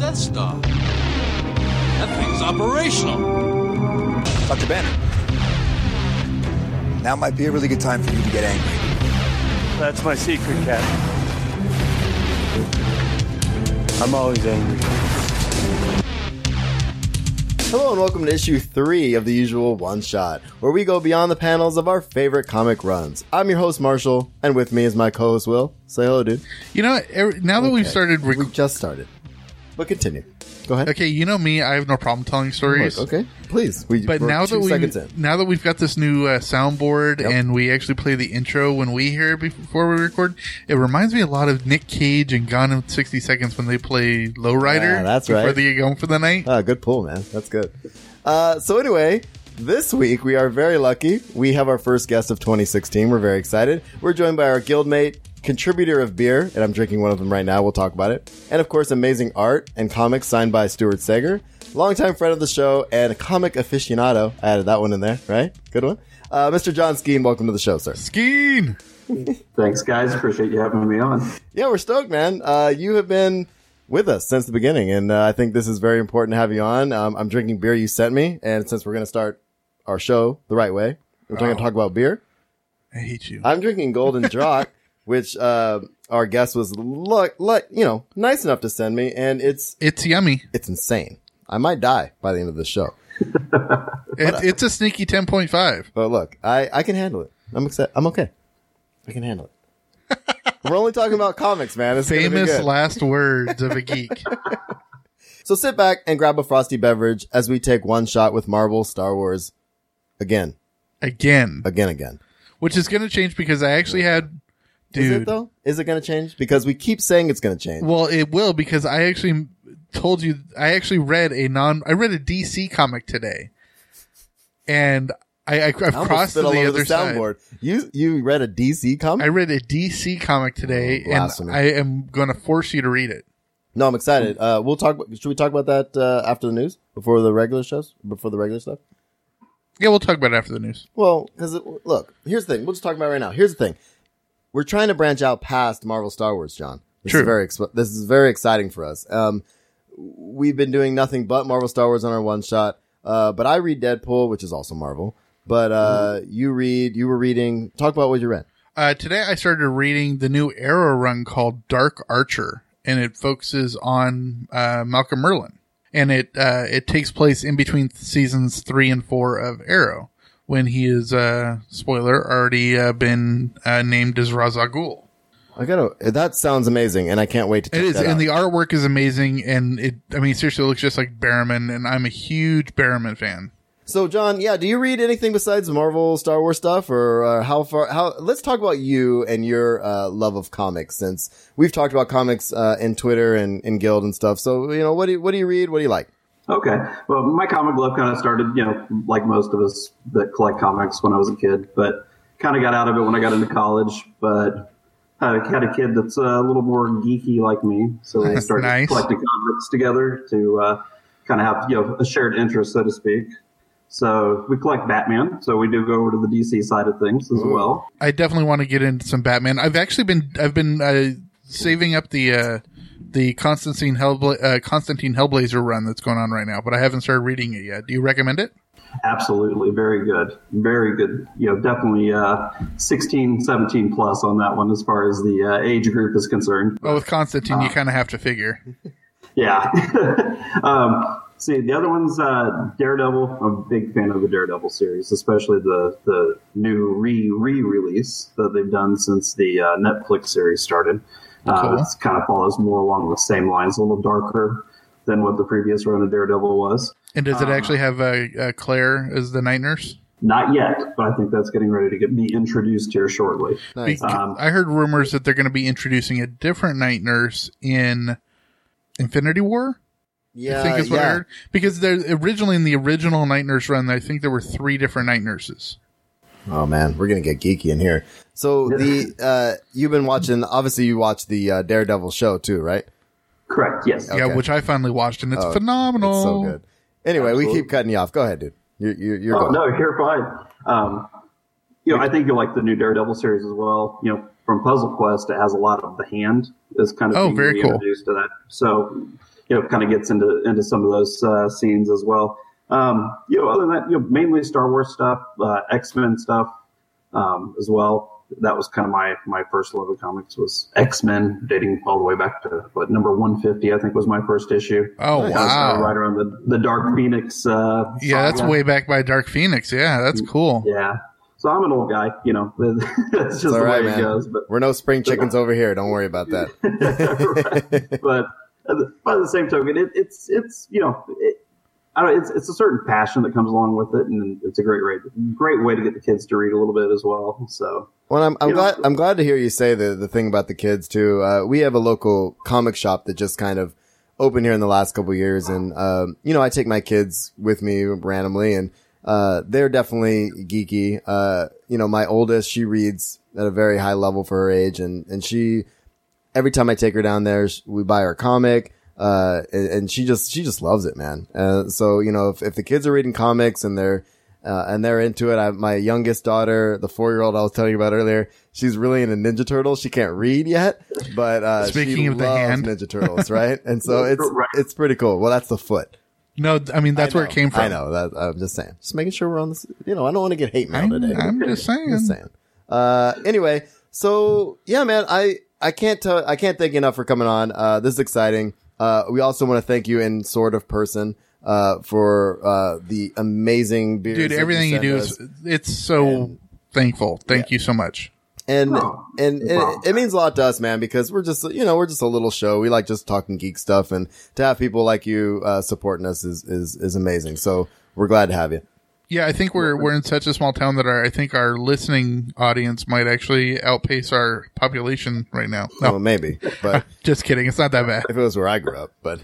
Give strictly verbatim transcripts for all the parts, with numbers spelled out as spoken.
Death Star. That thing's operational. Doctor Banner, now might be a really good time for you to get angry. That's my secret, Cap. I'm always angry. Hello and welcome to issue three of the usual One Shot, where we go beyond the panels of our favorite comic runs. I'm your host, Marshall, and with me is my co-host, Will. Say hello, dude. You know, every, now that Okay. we've started... Rec- we just started. But continue. Go ahead. Okay, you know me, I have no problem telling stories. Okay, please. We, But we're now two that, seconds we, in. now that we've got this new uh, soundboard Yep. and we actually play the intro when we hear it before we record, it reminds me a lot of Nick Cage and Gone in sixty seconds when they play Lowrider Yeah, that's before right. they get going for the night. Ah, good pull, man. That's good. Uh, so anyway, this week we are very lucky. We have our first guest of twenty sixteen. We're very excited. We're joined by our guildmate, contributor of beer, and I'm drinking one of them right now. We'll talk about it. And of course, amazing art and comics signed by Stuart Sager, longtime friend of the show and a comic aficionado. I added that one in there, right? Good one. Uh, Mister John Skeen, welcome to the show, sir. Skeen! Thanks, guys. Appreciate you having me on. Yeah, we're stoked, man. Uh, you have been with us since the beginning, and uh, I think this is very important to have you on. Um, I'm drinking beer you sent me, and since we're going to start our show the right way, we're going to talk about beer. I hate you. I'm drinking Golden Drock, which uh, our guest was, look, look, you know, nice enough to send me, and it's It's yummy. it's insane. I might die by the end of this show, It, it's a sneaky ten point five. but look, I, I can handle it. I'm excited. I'm okay. I can handle it. We're only talking about comics, man. It's gonna be Famous good. last words of a geek. So sit back and grab a frosty beverage as we take one shot with Marvel Star Wars again, Again. again, again. Which is going to change because I actually had... Dude. Is it though? Is it going to change? Because we keep saying it's going to change. Well, it will because I actually told you I actually read a non I read a D C comic today, and I, I I've I almost crossed spit to all the over other the side. soundboard. You you read a D C comic? I read a D C comic today, Oh, and blasphemy. I am going to force you to read it. No, I'm excited. Uh, we'll talk. Should we talk about that uh, after the news? Before the regular shows? Before the regular stuff? Yeah, we'll talk about it after the news. Well, because look, here's the thing. We'll just talk about it right now. Here's the thing. We're trying to branch out past Marvel Star Wars, John. This True. is very exp- this is very exciting for us. Um, we've been doing nothing but Marvel Star Wars on our one shot. Uh, but I read Deadpool, which is also Marvel. But uh, you read. You were reading. Talk about what you read. Uh, today I started reading the new Arrow run called Dark Archer, and it focuses on uh, Malcolm Merlyn, and it uh, it takes place in between seasons three and four of Arrow, when he is, uh, spoiler, already uh, been uh, named as Ra's al Ghul. I gotta. That sounds amazing, and I can't wait to. Check It is, that and out. the artwork is amazing, and it, I mean, seriously, it looks just like Barrowman, and I'm a huge Barrowman fan. So, John, yeah, do you read anything besides Marvel, Star Wars stuff, or uh, how far? How? Let's talk about you and your uh, love of comics, since we've talked about comics uh, in Twitter and in Guild and stuff. So, you know, what do you, what do you read? What do you like? Okay. Well, my comic love kind of started, you know, like most of us that collect comics when I was a kid, but kind of got out of it when I got into college. But I had a kid that's a little more geeky like me, so we started Nice. collecting comics together to uh, kind of have, you know, a shared interest, so to speak. So we collect Batman, so we do go over to the D C side of things as well. I definitely want to get into some Batman. I've actually been, I've been uh, saving up the uh, the Constantine Hellbla- uh, Constantine Hellblazer run that's going on right now, but I haven't started reading it yet. Do you recommend it? Absolutely. Very good. Very good. You know, definitely uh, sixteen, seventeen plus on that one as far as the uh, age group is concerned. Well, with Constantine, you kind of have to figure. Yeah. um, see, the other one's uh, Daredevil. I'm a big fan of the Daredevil series, especially the, the new re re-release that they've done since the uh, Netflix series started. Uh, Cool. It kind of follows more along the same lines, a little darker than what the previous run of Daredevil was. And does it Um, actually have uh, uh, Claire as the night nurse? Not yet, but I think that's getting ready to get be introduced here shortly. Nice. Be- Um, I heard rumors that they're going to be introducing a different night nurse in Infinity War. Yeah, I think is what I yeah. heard. Because there, originally in the original night nurse run, I think there were three different night nurses. Oh man, we're gonna get geeky in here. So the uh, you've been watching. Obviously, you watched the uh, Daredevil show too, right? Correct. Yes. Yeah, Okay. which I finally watched, and it's Oh, phenomenal. It's so good. Anyway, we Absolutely. keep cutting you off. Go ahead, dude. You're you're, you're Oh going. no, you're fine. Um, you know, I think you like the new Daredevil series as well. You know, from Puzzle Quest, it has a lot of the hand is kind of Oh, being very cool. reintroduced to that. So, you know, kind of gets into into some of those uh, scenes as well. Um, you know, other than that, you know, mainly Star Wars stuff, uh, X-Men stuff um, as well. That was kind of my, my first love of comics was X-Men, dating all the way back to what number one fifty, I think was my first issue. Oh, Uh, wow. right around the, the Dark Phoenix. Uh, Yeah, that's saga. way back by Dark Phoenix. Yeah, that's cool. Yeah. So I'm an old guy, you know, that's just It's the all right, way man. it goes. But, We're no spring chickens over here. Don't worry about that. right. But by the same token, it, it's, it's, you know, it, I don't, it's, it's a certain passion that comes along with it. And it's a great, great, great way to get the kids to read a little bit as well. So. Well, I'm, I'm You glad know- I'm glad to hear you say the the thing about the kids too. Uh, we have a local comic shop that just kind of opened here in the last couple of years, and um, you know, I take my kids with me randomly, and uh, they're definitely geeky. Uh, you know, my oldest, she reads at a very high level for her age, and and she every time I take her down there, sh- we buy her a comic. Uh, and, and she just, she just loves it, man. Uh, so, you know, if, if the kids are reading comics and they're, uh, and they're into it, I, my youngest daughter, the four year old I was telling you about earlier, she's really into Ninja Turtles. She can't read yet, but, uh, Speaking she of the loves hand. Ninja Turtles, right? And so it's, Right. it's pretty cool. Well, that's the foot. No, I mean, that's I where it know, came from. I know that. I'm just saying, just making sure we're on this, you know, I don't want to get hate mail I'm, today. I'm just saying. Just saying. Uh, anyway, so yeah, man, I, I can't tell, I can't thank you enough for coming on. Uh, this is exciting. Uh, we also want to thank you in sort of person, uh, for, uh, the amazing beers. Dude, that everything you send do us. is, it's so thankful. Thank you so much. And, Oh, and no problem. it, it means a lot to us, man, because we're just, you know, we're just a little show. We like just talking geek stuff, and to have people like you, uh, supporting us is, is, is amazing. So we're glad to have you. Yeah, I think we're we're in such a small town that our I think our listening audience might actually outpace our population right now. No, Well, maybe, but just kidding. It's not that bad. if it was where I grew up, but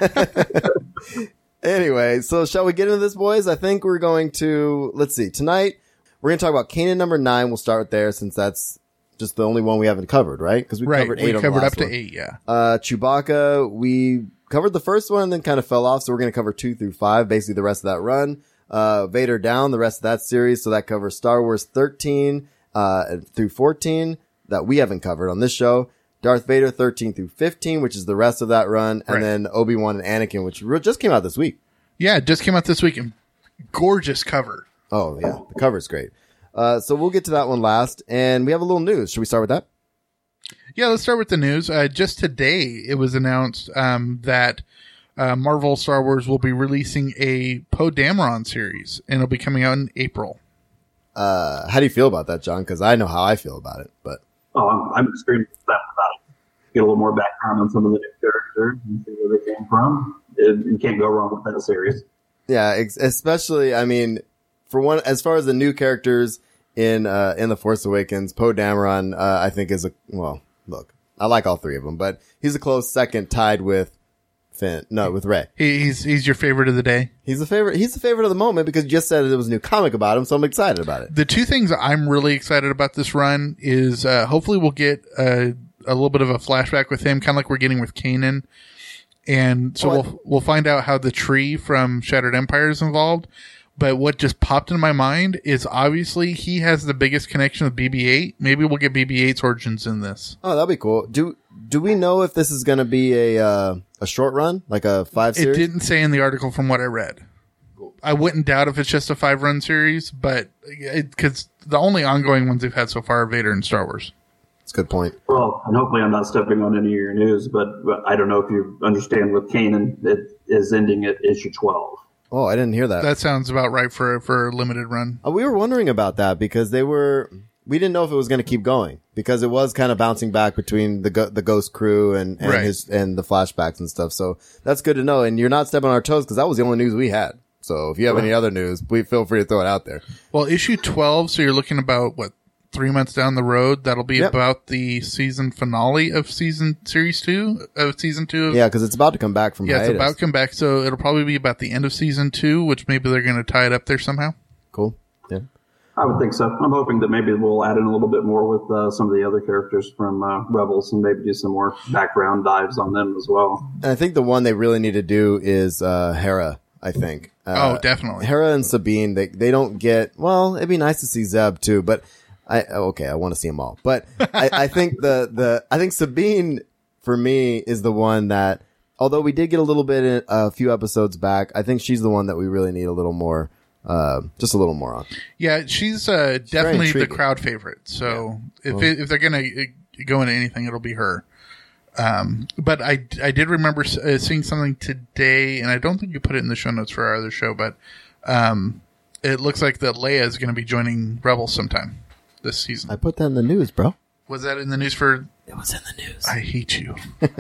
anyway, so shall we get into this, boys? I think we're going to, let's see, tonight we're going to talk about Kanan number nine. We'll start there since that's just the only one we haven't covered, right? Because we Right, covered eight we on the covered last up to one. eight. Yeah. Uh, Chewbacca, we covered the first one and then kind of fell off. So we're going to cover two through five, basically the rest of that run. Uh, Vader Down, the rest of that series. So that covers Star Wars thirteen, uh, through fourteen that we haven't covered on this show. Darth Vader thirteen through fifteen, which is the rest of that run. And Right. then Obi-Wan and Anakin, which re- just came out this week. Yeah, it just came out this week and gorgeous cover. Oh yeah. The cover's great. Uh, so we'll get to that one last, and we have a little news. Should we start with that? Yeah, let's start with the news. Uh, just today, it was announced um, that uh, Marvel Star Wars will be releasing a Poe Dameron series, and it'll be coming out in April. Uh, how do you feel about that, John? Cause I know how I feel about it, but Oh, I'm, I'm extremely excited about it. Get a little more background on some of the new characters and see where they came from. It, you can't go wrong with that series. yeah, ex- especially, I mean, for one, as far as the new characters in, uh, in The Force Awakens, Poe Dameron, uh, I think is a, well, look, I like all three of them, but he's a close second tied with Finn, no, with Rey. He, he's he's your favorite of the day. He's the favorite, he's the favorite of the moment because you just said there was a new comic about him, so I'm excited about it. The two things I'm really excited about this run is uh, hopefully we'll get a, a little bit of a flashback with him, kind of like we're getting with Kanan. And so Oh, I- we'll we'll find out how the tree from Shattered Empire is involved. But what just popped in my mind is obviously he has the biggest connection with B B eight. Maybe we'll get B B eight's origins in this. Oh, that'd be cool. Do, do we know if this is going to be a, uh, a short run, like a five It series? didn't say in the article from what I read. I wouldn't doubt if it's just a five run series, but because the only ongoing ones they've had so far are Vader and Star Wars. That's a good point. Well, and hopefully I'm not stepping on any of your news, but, but I don't know if you understand with Kanan, it is ending at issue twelve. Oh, I didn't hear that. That sounds about right for for a limited run. Uh, we were wondering about that because they were, we didn't know if it was going to keep going because it was kind of bouncing back between the go- the Ghost crew and, and Right. his, and the flashbacks and stuff. So that's good to know. And you're not stepping on our toes because that was the only news we had. So if you have any other news, please feel free to throw it out there. Well, issue twelve, so you're looking about, what, three months down the road? That'll be Yep. about the season finale of season, series two, of season two. Of, Yeah, because it's about to come back from yeah, it's hiatus. about to come back, so it'll probably be about the end of season two, which maybe they're going to tie it up there somehow. Cool. Yeah. I would think so. I'm hoping that maybe we'll add in a little bit more with uh, some of the other characters from uh, Rebels and maybe do some more background dives on them as well. And I think the one they really need to do is uh, Hera, I think. Uh, Oh, definitely. Hera and Sabine, they, they don't get, well, it'd be nice to see Zeb too, but I okay, I want to see them all, but I, I think the the I think Sabine for me is the one that, although we did get a little bit in a few episodes back, I think she's the one that we really need a little more, uh, just a little more on. Yeah, she's uh, very definitely the intriguing. crowd favorite. So if Well- it, if they're gonna uh, go into anything, it'll be her. Um, but I I did remember uh, seeing something today, and I don't think you put it in the show notes for our other show, but um, it looks like that Leia is going to be joining Rebels sometime this season. I put that in the news, bro. Was that in the news for? It was in the news. I hate you.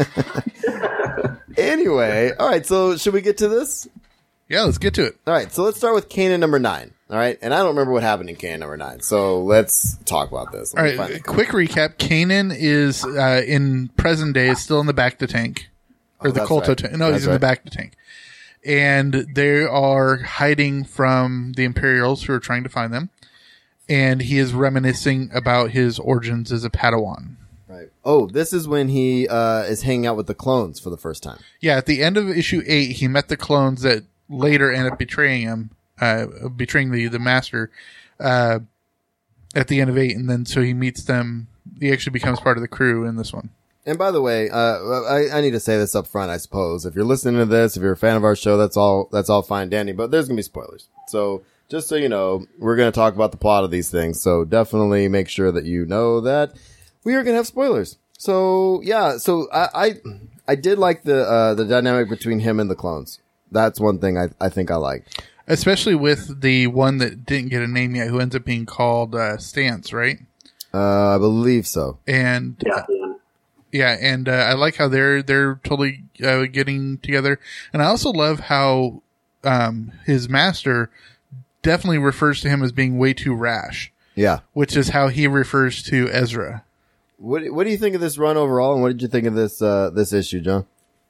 Anyway, all right. So should we get to this? Yeah, let's get to it. All right. So let's start with Kanan number nine. All right, and I don't remember what happened in Kanan number nine. So let's talk about this. Let All me find right, it. quick recap. Kanan is uh, in present day is still in the Bacta tank, or Oh, the that's Colto right. tank. No, That's he's in the Bacta tank, and they are hiding from the Imperials who are trying to find them. And he is reminiscing about his origins as a Padawan. Right. Oh, this is when he uh, is hanging out with the clones for the first time. Yeah, at the end of issue eight, he met the clones that later end up betraying him, uh, betraying the the master. Uh, at the end of eight, and then so he meets them. He actually becomes part of the crew in this one. And by the way, uh, I, I need to say this up front, I suppose. If you're listening to this, if you're a fan of our show, that's all, that's all fine, Danny, but there's going to be spoilers. So just so you know, we're going to talk about the plot of these things. So definitely make sure that you know that we are going to have spoilers. So yeah, so I, I, I did like the, uh, the dynamic between him and the clones. That's one thing I, I think I liked. Especially with the one that didn't get a name yet, who ends up being called uh, Stance, right? Uh, I believe so. And Yeah, uh, yeah. yeah, and uh, I like how they're they're totally uh, getting together, and I also love how um, his master definitely refers to him as being way too rash, Yeah. which is how he refers to Ezra. What, what do you think of this run overall? And what did you think of this, uh, this issue, John?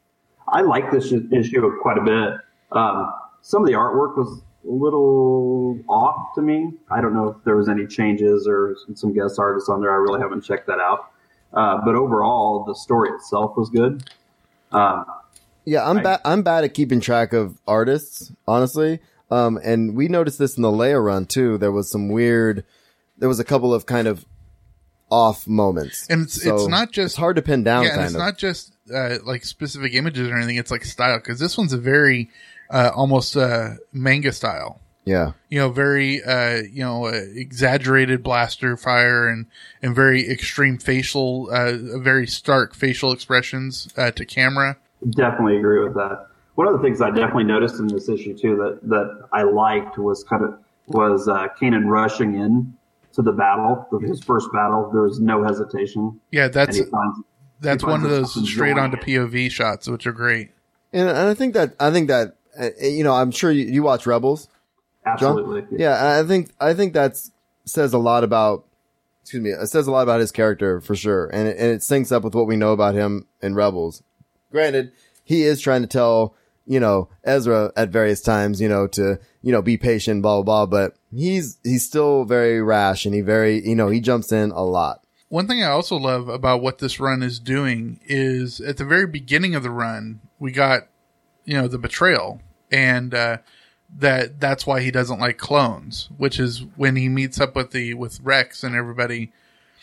I like this issue quite a bit. Um, some of the artwork was a little off to me. I don't know if there was any changes or some guest artists on there. I really haven't checked that out. Uh, but overall, the story itself was good. Um, Yeah, I'm I- bad. I'm bad at keeping track of artists, honestly. Um, and we noticed this in the Leia run too. There was some weird. There was a couple of kind of off moments, And it's So it's not just it's hard to pin down. yeah, and kind it's of. not just uh, like specific images or anything. It's like style, because this one's a very uh, almost uh, manga style. yeah, You know, very uh, you know uh, exaggerated blaster fire and and very extreme facial, uh, very stark facial expressions uh, to camera. Definitely agree with that. One of the things I definitely noticed in this issue too that, that I liked was kind of was uh, Kanan rushing in to the battle, his first battle. There was no hesitation. Yeah, that's And he finds, that's he one of finds those himself straight enjoying onto it. P O V shots, which are great. and, and I think that I think that uh, you know I'm sure you, you watch Rebels, John. Absolutely. Yeah, I think I think that says a lot about. Excuse me, it says a lot about his character for sure, and it, and it syncs up with what we know about him in Rebels. Granted, he is trying to tell, you know, Ezra at various times, you know, to, you know, be patient, blah, blah, blah, but he's, he's still very rash and he very, you know, he jumps in a lot. One thing I also love about what this run is doing is at the very beginning of the run, we got, you know, the betrayal, and uh, that that's why he doesn't like clones, which is when he meets up with the with Rex and everybody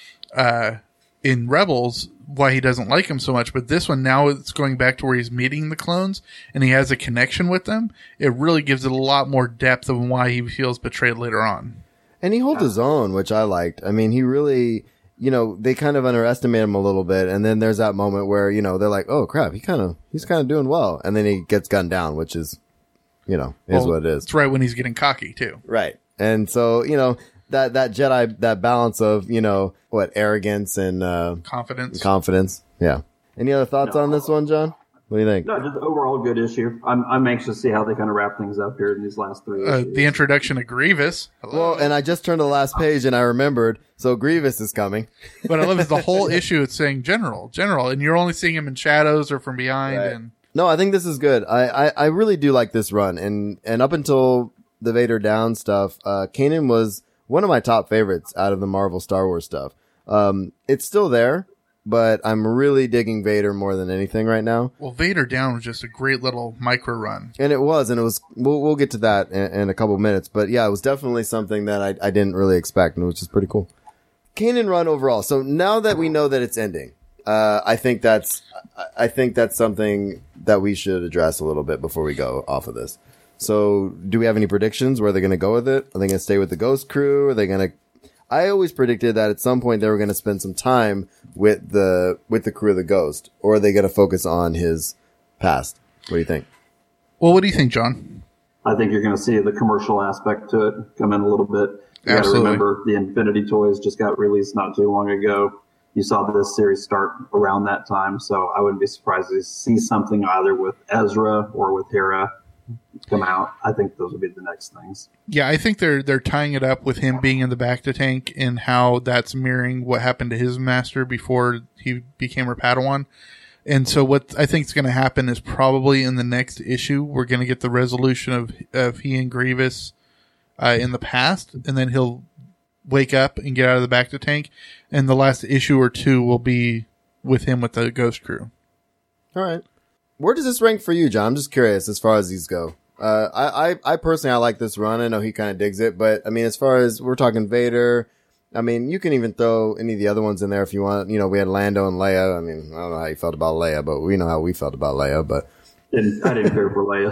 uh, in Rebels, why he doesn't like him so much. But this one, now it's going back to where he's meeting the clones and he has a connection with them. It really gives it a lot more depth of why he feels betrayed later on. And he holds his own, which I liked. I mean, he really, you know, they kind of underestimate him a little bit. And then there's that moment where, you know, they're like, oh crap, he kind of, he's kind of doing well. And then he gets gunned down, which is, you know, is Well, what it is. It's right when he's getting cocky too. Right. And so, you know, that, that Jedi, that balance of, you know, what, arrogance and, uh, Confidence. confidence. Yeah. Any other thoughts No. on this one, John? What do you think? No, just overall good issue. I'm I'm anxious to see how they kind of wrap things up here in these last three uh, issues. the introduction of Grievous. Hello. Well, and I just turned to the last page and I remembered, so Grievous is coming. But I love is the whole issue. It's saying general, general, and you're only seeing him in shadows or from behind. Right. And No, I think this is good. I, I, I really do like this run. And, and up until the Vader down stuff, uh, Kanan was one of my top favorites out of the Marvel Star Wars stuff. Um, it's still there, but I'm really digging Vader more than anything right now. well, Vader down was just a great little micro run. And it was, and it was, we'll, we'll get to that in, in a couple minutes. But yeah, it was definitely something that I, I didn't really expect, and it was just pretty cool. Kanan run overall. So now that we know that it's ending, uh, I think that's I think that's something that we should address a little bit before we go off of this. So, do we have any predictions where they're going to go with it? Are they going to stay with the Ghost crew? Are they going to? I always predicted that at some point they were going to spend some time with the with the crew of the Ghost, or are they going to focus on his past? What do you think? Well, what do you think, John? I think you're going to see the commercial aspect to it come in a little bit. You got to remember the Infinity toys just got released not too long ago. You saw this series start around that time, so I wouldn't be surprised to see something either with Ezra or with Hera come out. I think those would be the next things. Yeah, I think they're they're tying it up with him being in the Bacta tank and how that's mirroring what happened to his master before he became her Padawan. And so what I think is going to happen is probably in the next issue, we're going to get the resolution of, of he and Grievous uh, in the past, and then he'll wake up and get out of the Bacta tank, and the last issue or two will be with him with the Ghost crew. All right. Where does this rank for you, John? I'm just curious as far as these go. Uh, I, I, I personally, I like this run. I know he kind of digs it, but I mean, as far as we're talking Vader, I mean, you can even throw any of the other ones in there if you want. You know, we had Lando and Leia. I mean, I don't know how you felt about Leia, but we know how we felt about Leia, but. Didn't, I didn't care for Leia.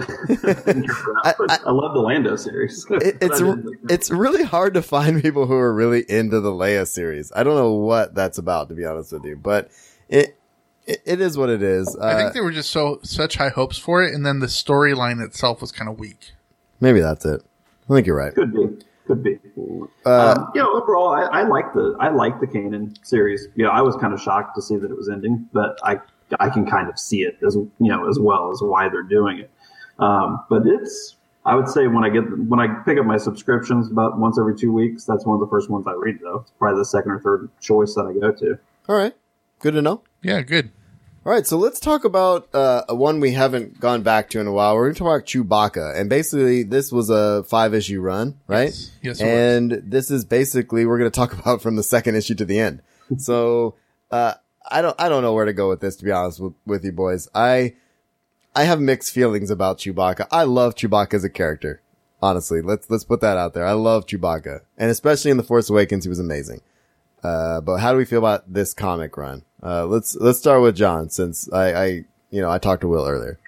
I, I, I love the Lando series. It, it's it's really hard to find people who are really into the Leia series. I don't know what that's about, to be honest with you, but it it, it is what it is. Uh, I think they were just so such high hopes for it, and then the storyline itself was kind of weak. Maybe that's it. I think you're right. Could be. Could be. Uh, um, you know, overall, I, I like the I like the Kanan series. You know, I was kind of shocked to see that it was ending, but I. I can kind of see it as you know as well as why they're doing it. Um, but it's I would say when I get when I pick up my subscriptions about once every two weeks, that's one of the first ones I read though. It's probably the second or third choice that I go to. All right, good to know. Yeah, good. All right, so let's talk about uh, one we haven't gone back to in a while. We're going to talk about Chewbacca, and basically this was a five issue run, right? Yes, yes it and was. This is basically we're going to talk about from the second issue to the end. So. uh I don't, I don't know where to go with this, to be honest with, with you boys. I, I have mixed feelings about Chewbacca. I love Chewbacca as a character. Honestly, let's, let's put that out there. I love Chewbacca. And especially in The Force Awakens, he was amazing. Uh, but how do we feel about this comic run? Uh, let's, let's start with John, since I, I, you know, I talked to Will earlier.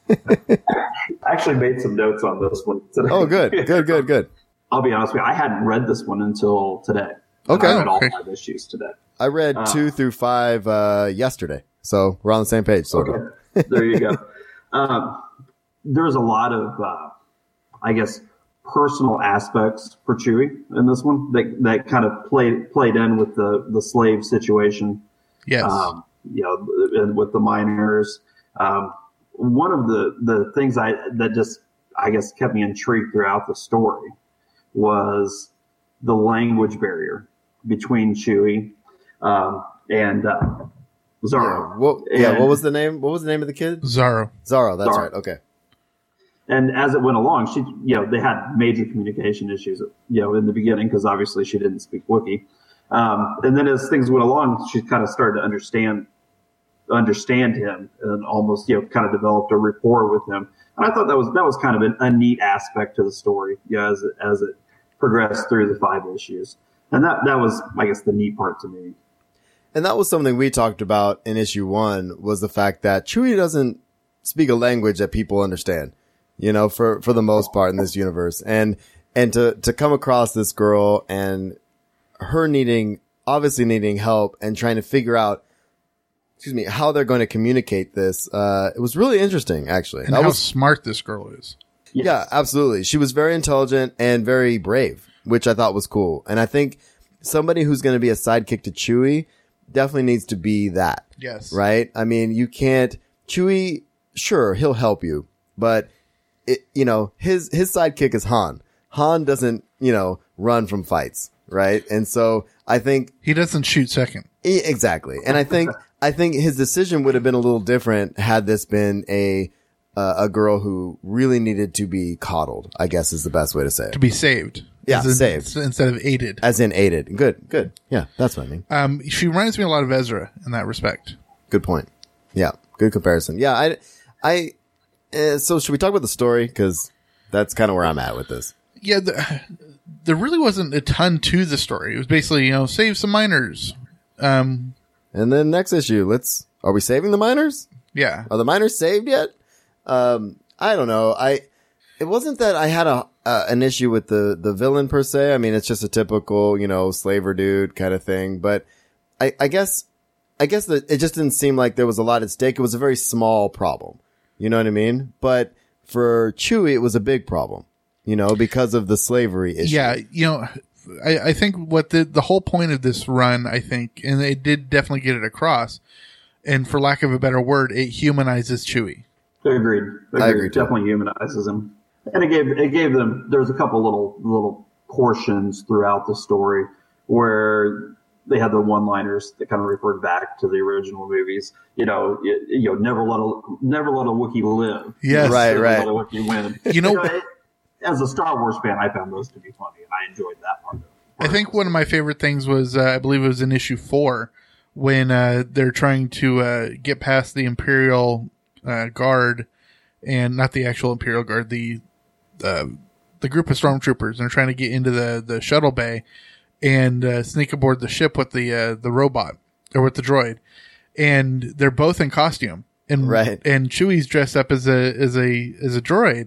I actually made some notes on this one today. Oh, good, good, good, good. I'll be honest with you. I hadn't read this one until today. Okay. I read all Okay. five issues today. I read Uh, two through five, uh, yesterday. So we're on the same page. So Okay. There you go. Um, there's a lot of, uh, I guess, personal aspects for Chewie in this one that, that kind of played played in with the, the slave situation. Yes. Um, you know, and with the miners. Um, one of the, the things I that just, I guess, kept me intrigued throughout the story was the language barrier between Chewie um, and uh, Zara. yeah, what, yeah, And- what was the name? What was the name of the kid? Zorro. Zorro. That's Zorro. right. Okay. And as it went along, she, you know, they had major communication issues, you know, in the beginning because obviously she didn't speak Wookiee. Um, and then as things went along, she kind of started to understand, understand him, and almost, you know, kind of developed a rapport with him. And I thought that was that was kind of an, a neat aspect to the story, you know, as it, as it progressed through the five issues. And that that was, I guess, the neat part to me. And that was something we talked about in issue one, was the fact that Chewie doesn't speak a language that people understand, you know, for, for the most part in this universe. And, and to, to come across this girl and her needing, obviously needing help and trying to figure out, excuse me, how they're going to communicate this, uh, it was really interesting, actually. And that how was, smart this girl is. Yes. yeah, absolutely. She was very intelligent and very brave, which I thought was cool. And I think somebody who's going to be a sidekick to Chewie definitely needs to be that. Yes. Right? I mean, you can't, Chewie, sure, he'll help you, but it, you know, his, his sidekick is Han. Han doesn't, you know, run from fights, right? And so I think, He doesn't shoot second. e- exactly. And I think, I think his decision would have been a little different had this been a, uh, a girl who really needed to be coddled, I guess is the best way to say To it. be saved. Yeah, As in- saved. Instead of aided. As in aided. Good, good. Yeah, that's what I mean. Um, she reminds me a lot of Ezra in that respect. Good point. Yeah, good comparison. Yeah, I, I, uh, so should we talk about the story? Cause that's kind of where I'm at with this. Yeah, the, there really wasn't a ton to the story. It was basically, you know, save some miners. Um, and then next issue, let's, are we saving the miners? yeah. Are the miners saved yet? Um, I don't know. I, it wasn't that I had a, uh, an issue with the, the villain per se. I mean, it's just a typical, you know, slaver dude kind of thing, but I, I guess, I guess that it just didn't seem like there was a lot at stake. It was a very small problem. You know what I mean? But for Chewie, it was a big problem, you know, because of the slavery issue. Yeah. You know, I, I think what the, the whole point of this run, I think, and it did definitely get it across, and for lack of a better word, it humanizes Chewie. Agreed. Agreed. I agree It definitely humanizes him. And it gave, it gave them, there's a couple little, little portions throughout the story where they had the one-liners that kind of referred back to the original movies. You know, you, you know, never let a never let a Wookiee live. Yes. Right, Never right. Let a Wookiee win. You know- it, as a Star Wars fan, I found those to be funny, and I enjoyed that part of it. I think one of my favorite things was, uh, I believe it was in issue four, when uh, they're trying to uh, get past the Imperial uh, Guard, and not the actual Imperial Guard, the uh, the group of stormtroopers, and they're trying to get into the, the shuttle bay and uh, sneak aboard the ship with the uh, the robot, or with the droid, and they're both in costume, and Right. and Chewie's dressed up as a as a as a droid,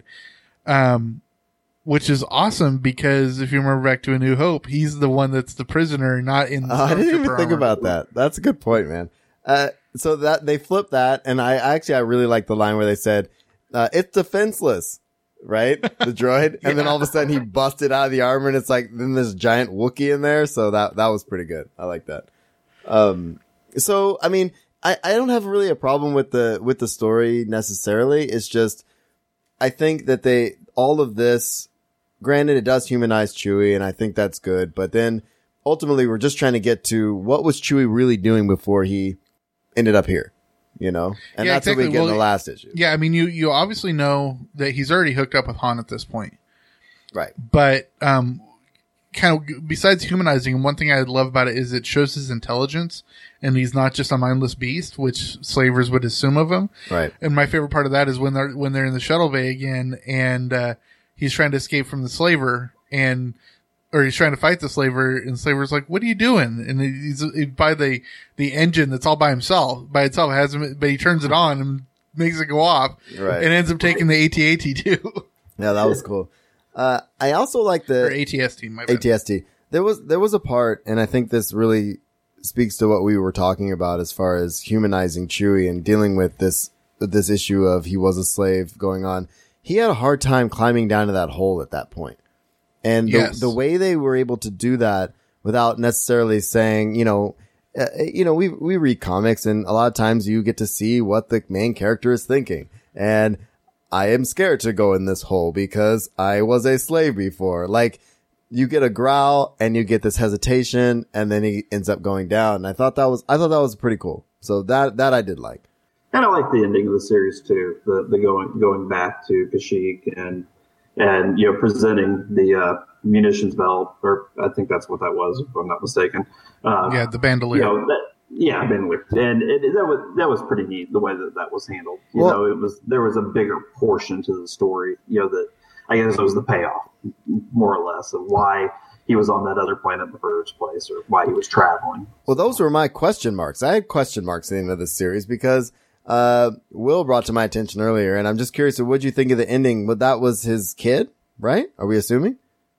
um, which is awesome because if you remember back to A New Hope, he's the one that's the prisoner, not in the Oh, I didn't even stormtrooper think armor. about that. That's a good point, man. Uh, so that they flipped that, and I actually I really like the line where they said, uh, "It's defenseless." Right? The droid. And then all of a sudden he busted out of the armor and it's like, then there's a giant Wookiee in there. So that, that was pretty good. I like that. Um, so, I mean, I, I don't have really a problem with the, with the story necessarily. It's just, I think that they, all of this, granted, it does humanize Chewie and I think that's good. But then ultimately we're just trying to get to what was Chewie really doing before he ended up here, you know? And Yeah, that's what we exactly. get in Well, the last issue. Yeah, I mean, you, you obviously know that he's already hooked up with Han at this point. Right. But, um, kind of, besides humanizing him, one thing I love about it is it shows his intelligence, and he's not just a mindless beast, which slavers would assume of him. Right. And my favorite part of that is when they're, when they're in the shuttle bay again, and, uh, he's trying to escape from the slaver, and, or he's trying to fight the slaver, and the slaver's like, "What are you doing?" And he's, he's by the, the engine that's all by himself, by itself, has him, but he turns it on and makes it go off, Right. and ends up taking the A T A T too. Yeah, that was cool. Uh, I also like the Or A T S T, my bad. A T S T. There was there was a part, and I think this really speaks to what we were talking about as far as humanizing Chewie and dealing with this this issue of he was a slave going on. He had a hard time climbing down to that hole at that point. And the, Yes. the way they were able to do that without necessarily saying, you know, uh, you know, we we read comics, and a lot of times you get to see what the main character is thinking. And I am scared to go in this hole because I was a slave before. Like, you get a growl and you get this hesitation, and then he ends up going down. And I thought that was I thought that was pretty cool. So that that I did like. And I like the ending of the series too. The the going going back to Kashyyyk and and you know presenting the uh, munitions belt, or I think that's what that was, if I'm not mistaken. Um, Yeah, the bandolier. You know, that, yeah, bandolier, and it, it, that was that was pretty neat the way that that was handled. You Well- know, it was there was a bigger portion to the story. You know, that I guess it was the payoff, more or less, of why he was on that other planet in the first place, or why he was traveling. Well, those were my question marks. I had question marks at the end of this series because uh Will brought to my attention earlier, and I'm just curious, so what'd you think of the ending? Well, that was his kid, right? Are we assuming?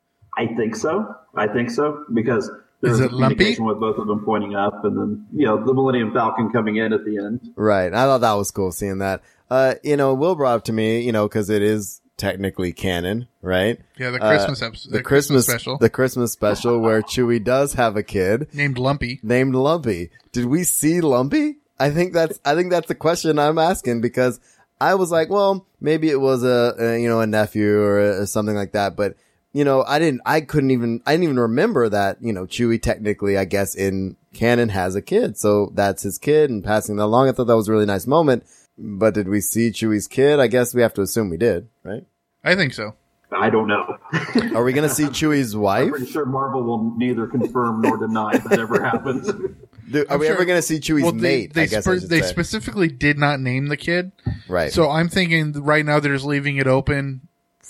I think so. I think so because there Is was it a lumpy? communication with both of them pointing up, and then you know the Millennium Falcon coming in at the end. Right. I thought that was cool seeing that. Uh, you know, Will brought up to me, you know, cause it is technically canon, right? Yeah, the Uh, Christmas episode, the, Christmas, special the Christmas special where Chewie does have a kid named Lumpy. named Lumpy. Did we see Lumpy? I think that's, I think that's the question I'm asking, because I was like, well, maybe it was a, a you know, a nephew or, a, or something like that. But, you know, I didn't, I couldn't even, I didn't even remember that, you know, Chewie technically, I guess in canon has a kid. So that's his kid and passing that along. I thought that was a really nice moment. But did we see Chewie's kid? I guess we have to assume we did, right? I think so. I don't know. Are we going to see Chewie's I'm wife? pretty sure Marvel will neither confirm nor deny that ever happens. Do, are we sure- ever going to see Chewie's Well, they mate? they, I guess spe- I should they say. specifically did not name the kid, Right. so I'm thinking right now they're just leaving it open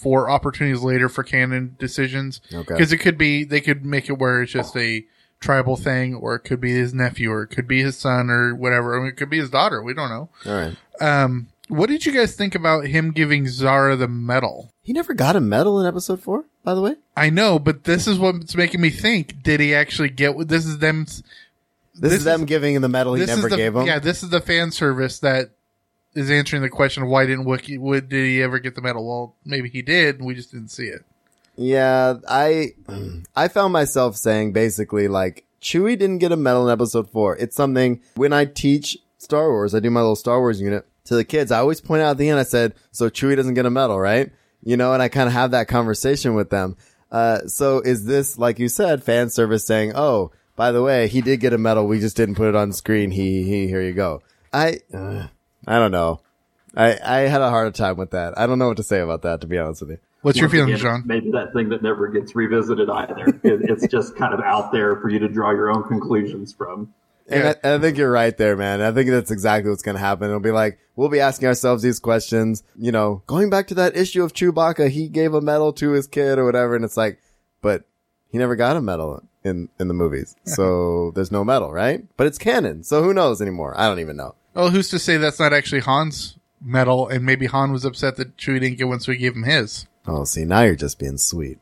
for opportunities later for canon decisions. Okay. Because it could be, they could make it where it's just a tribal thing, or it could be his nephew, or it could be his son, or whatever. I mean, it could be his daughter. We don't know. All right. Um, what did you guys think about him giving Zara the medal? He never got a medal in episode four, by the way. I know, but this is what's making me think, did he actually get, this is them, This, This is them is- giving him the medal he this never is the, gave him. yeah, this is the fan service that is answering the question of why didn't Wookiee, would, did he ever get the medal? Well, maybe he did, and we just didn't see it. Yeah, I I found myself saying basically like Chewie didn't get a medal in episode four. It's something when I teach Star Wars, I do my little Star Wars unit to the kids. I always point out at the end, I said, so Chewie doesn't get a medal, right? You know, and I kind of have that conversation with them. Uh, so is this, like you said, fan service saying, oh, by the way, he did get a medal. We just didn't put it on screen. He, he, here you go. I, uh, I don't know. I, I had a hard time with that. I don't know what to say about that, to be honest with you. What's your Once feelings, again, John? Maybe that thing that never gets revisited either. It, it's just kind of out there for you to draw your own conclusions from. And, Yeah. I, and I think you're right there, man. I think that's exactly what's going to happen. It'll be like, we'll be asking ourselves these questions, you know, going back to that issue of Chewbacca, he gave a medal to his kid or whatever. And it's like, but he never got a medal in, in the movies. So there's no medal, right? But it's canon. So who knows anymore? I don't even know. Well, who's to say that's not actually Han's medal, and maybe Han was upset that Chewie didn't get one, so he gave him his. Oh, see, now you're just being sweet.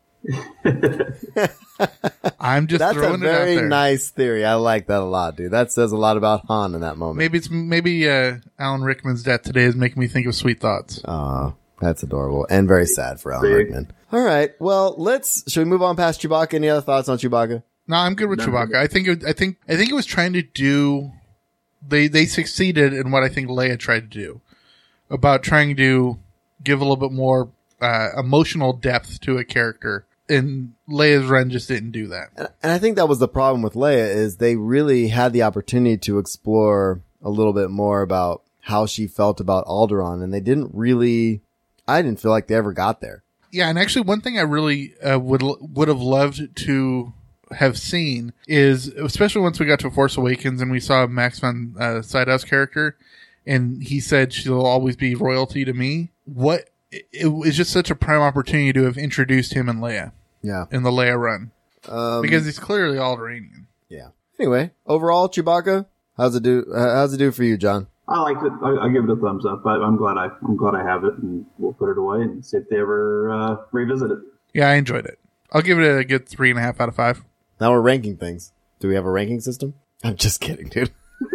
I'm just That's a throwing it out very there. nice theory. I like that a lot, dude. That says a lot about Han in that moment. Maybe it's maybe uh, Alan Rickman's death today is making me think of sweet thoughts. Aw, that's adorable and very sad for Alan Rickman. All right. Well, let's, should we move on past Chewbacca? Any other thoughts on Chewbacca? No, I'm good with No. Chewbacca. I think it, I think I think it was trying to do. They they succeeded in what I think Leia tried to do, about trying to give a little bit more uh, emotional depth to a character, and Leia's run just didn't do that. And, and I think that was the problem with Leia is they really had the opportunity to explore a little bit more about how she felt about Alderaan, and they didn't really, I didn't feel like they ever got there. Yeah, and actually, one thing I really uh, would would have loved to have seen is, especially once we got to Force Awakens and we saw Max von uh, Sydow's character, and he said she'll always be royalty to me. What it, it was just such a prime opportunity to have introduced him and Leia Yeah. in the Leia run, Um, because he's clearly Alderaanian. yeah. Anyway, overall, Chewbacca, how's it do, uh, how's it do for you, John? I liked it. I, I give it a thumbs up. I, I'm glad I, I'm glad I have it, and we'll put it away and see if they ever uh, revisit it. Yeah, I enjoyed it. I'll give it a good three and a half out of five. Now we're ranking things. Do we have a ranking system? I'm just kidding, dude.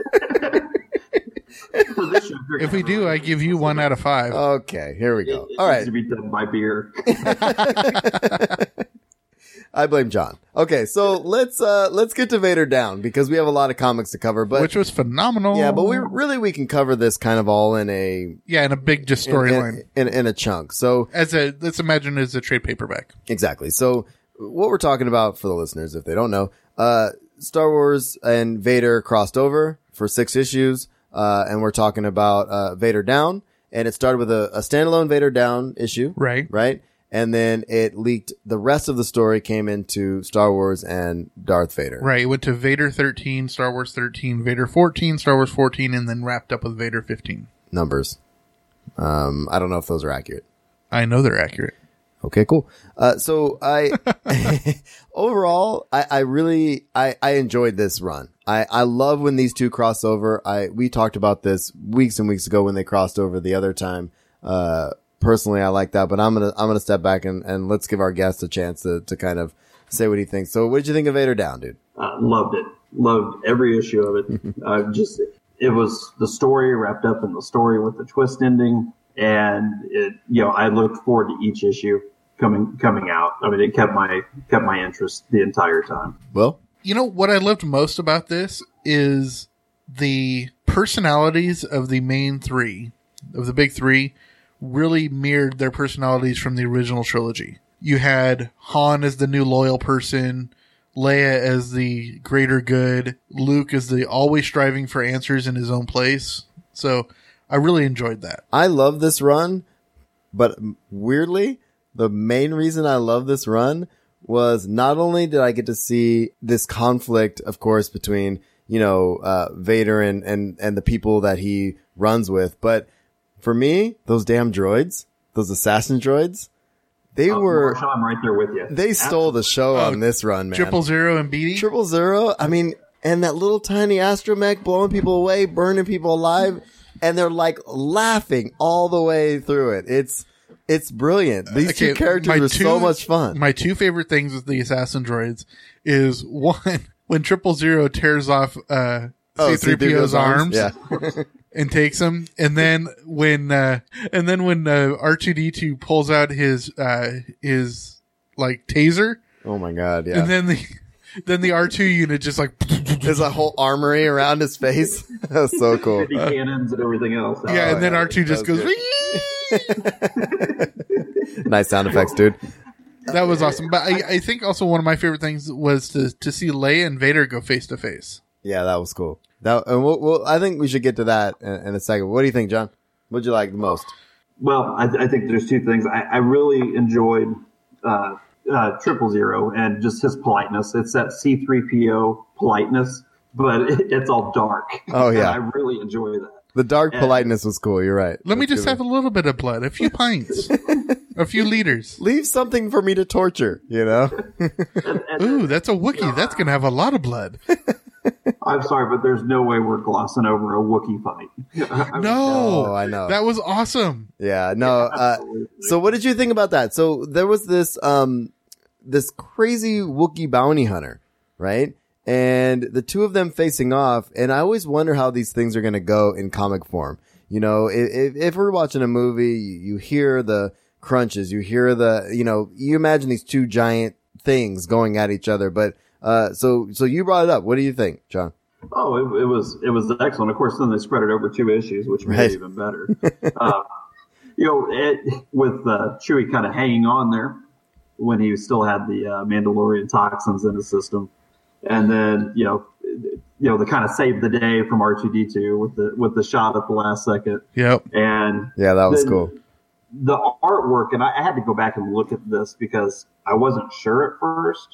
For this show, you're If we gonna do, I give you one out of five. Okay, here we go. It All needs right. to be done by beer. I blame John. Okay, so let's uh let's get to Vader Down because we have a lot of comics to cover, but Which was phenomenal. yeah, but we really we can cover this kind of all in a yeah, in a big just in, storyline. in, in, in a chunk. So As a let's imagine it as a trade paperback. exactly. So what we're talking about for the listeners, if they don't know, uh, Star Wars and Vader crossed over for six issues, uh, and we're talking about uh Vader Down, and it started with a, a standalone Vader Down issue, Right. right? And then it leaked. The rest of the story came into Star Wars and Darth Vader. Right. It went to Vader thirteen, Star Wars thirteen, Vader fourteen, Star Wars fourteen, and then wrapped up with Vader fifteen. Numbers. Um, I don't know if those are accurate. I know they're accurate. Okay, cool. Uh, so I, overall, I, I really, I, I enjoyed this run. I, I love when these two cross over. I, we talked about this weeks and weeks ago when they crossed over the other time. Uh, personally, I like that, but I'm going to, I'm going to step back and, and let's give our guest a chance to, to kind of say what he thinks. So what did you think of Vader Down, dude? Uh, loved it. Loved every issue of it. uh, just it was the story wrapped up in the story with the twist ending, and it. You know, I looked forward to each issue coming coming out. I mean, it kept my kept my interest the entire time. Well, You know, what I loved most about this is the personalities of the main three, of the big three, really mirrored their personalities from the original trilogy. You had Han as the new loyal person, Leia as the greater good, Luke as the always striving for answers in his own place. So I really enjoyed that. I love this run, but weirdly, the main reason I love this run was not only did I get to see this conflict, of course, between, you know, uh, Vader and, and, and the people that he runs with, but for me, those damn droids, those assassin droids, They Uh, were, Marshall, I'm right there with you. they stole the show Oh, on this run, man. Triple Zero and Beatty. Triple Zero. I mean, and that little tiny astromech blowing people away, burning people alive, and they're like laughing all the way through it. It's it's brilliant. These Okay, two characters my were two- so much fun. My two favorite things with the assassin droids is one when Triple Zero tears off uh, Oh, C three P O's arms Yeah. and takes him, and then when uh, and then when uh, R two D two pulls out his uh, his like taser, Oh my god, yeah. and then the then the R two unit just like There's a whole armory around his face. That's so cool. fifty cannons and everything else. yeah, and then yeah, R two just that was goes. Nice sound effects, dude. That was awesome. But I, I think also one of my favorite things was to to see Leia and Vader go face to face. Yeah, that was cool. That and we'll, we'll, I think we should get to that in, in a second. What do you think, John? What'd you like the most? Well, I, I think there's two things. I, I really enjoyed uh, uh, Triple Zero and just his politeness. It's that C three P O politeness, but it, it's all dark. Oh, yeah. And I really enjoy that. The dark And- politeness was cool. You're right. Let me That's just good. have a little bit of blood, a few pints, a few liters. Leave something for me to torture. You know. Ooh, that's a Wookiee. That's gonna have a lot of blood. I'm sorry, but there's no way we're glossing over a Wookiee fight. No, Oh, I know. that was awesome. Yeah, no. Uh, so what did you think about that? So there was this, um, this crazy Wookiee bounty hunter, right? And the two of them facing off. And I always wonder how these things are going to go in comic form. You know, if, if we're watching a movie, you, you hear the crunches, you hear the, you know, you imagine these two giant things going at each other. But, uh, so, so you brought it up. What do you think, John? Oh, it, it was it was excellent. Of course, then they spread it over two issues, which made Right. it even better. uh, you know, it, with uh, Chewie kind of hanging on there when he still had the uh, Mandalorian toxins in his system, and then you know, you know, the kind of saved the day from R two D two with the with the shot at the last second, Yep. and Yeah, that was then cool. The artwork, and I, I had to go back and look at this because I wasn't sure at first,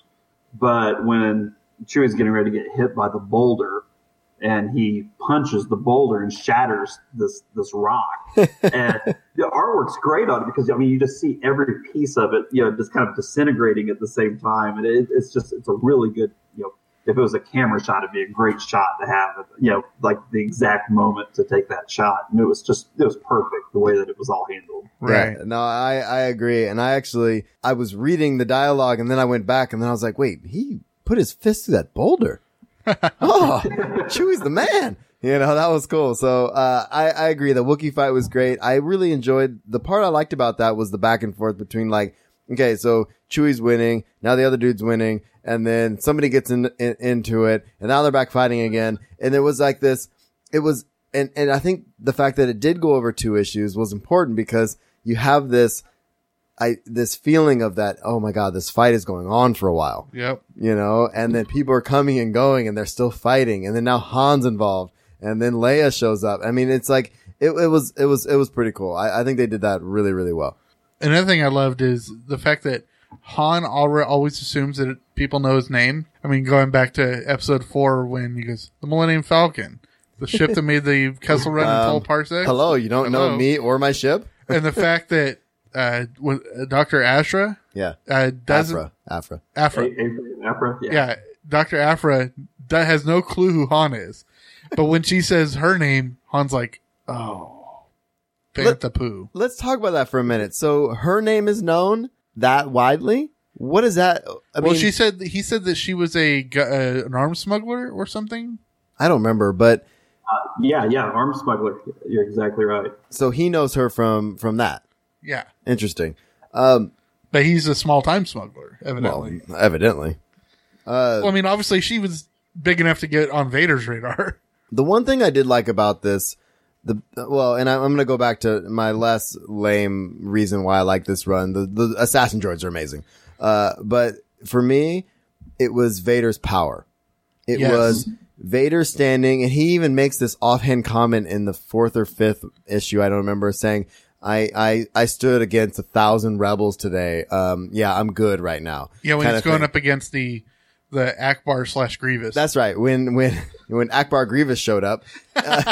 but when Chewie's getting ready to get hit by the boulder, and he punches the boulder and shatters this this rock. And the artwork's great on it because I mean you just see every piece of it, you know, just kind of disintegrating at the same time, and it, it's just it's a really good, you know, if it was a camera shot, it'd be a great shot to have, you know, like the exact moment to take that shot, and it was just it was perfect the way that it was all handled. Right. Yeah, no, I, I agree. And I actually, I was reading the dialogue and then I went back and then I was like, wait, he put his fist through that boulder. Oh, Chewie's the man. You know, that was cool. So, uh, I, I agree. The Wookiee fight was great. I really enjoyed the part I liked about that was the back and forth between like, okay, so Chewie's winning. Now the other dude's winning. And then somebody gets in, in, into it and now they're back fighting again. And there was like this, it was, and, and I think the fact that it did go over two issues was important because you have this, I, this feeling of that, oh my God, this fight is going on for a while, Yep. you know, and then people are coming and going and they're still fighting. And then now Han's involved and then Leia shows up. I mean, it's like, it, it was, it was, it was pretty cool. I, I think they did that really, really well. Another thing I loved is the fact that Han alre always assumes that people know his name. I mean, going back to episode four when he goes, the Millennium Falcon, the ship that made the Kessel Run in twelve parsecs. Hello, you don't Hello. know me or my ship? And the fact that uh, with, uh, Doctor Ashra Yeah. uh, doesn't Afra. Afra. Afra, A- A- Afra? yeah, Doctor Afra d- has no clue who Han is, but when she says her name, Han's like, oh, Bantha Poo. Let's talk about that for a minute. So her name is known that widely? What is that? I Well, mean, she said he said that she was a gu- uh, an arms smuggler or something. I don't remember, but Yeah, yeah, arms smuggler. You're exactly right. so he knows her from, from that. Yeah, Interesting. Um, but he's a small time smuggler, well, evidently. evidently. Uh, Well, I mean, obviously she was big enough to get on Vader's radar. the one thing I did like about this, the, well, and I, I'm going to go back to my less lame reason why I like this run. The, the assassin droids are amazing. Uh, but for me, it was Vader's power. It Yes. was Vader standing, and he even makes this offhand comment in the fourth or fifth issue, I don't remember, saying, I, I, I stood against a thousand rebels today. Um, yeah, I'm good right now. Yeah, when Kinda he's going thing. up against the the Akbar slash Grievous. That's right. When when when Akbar Grievous showed up, uh,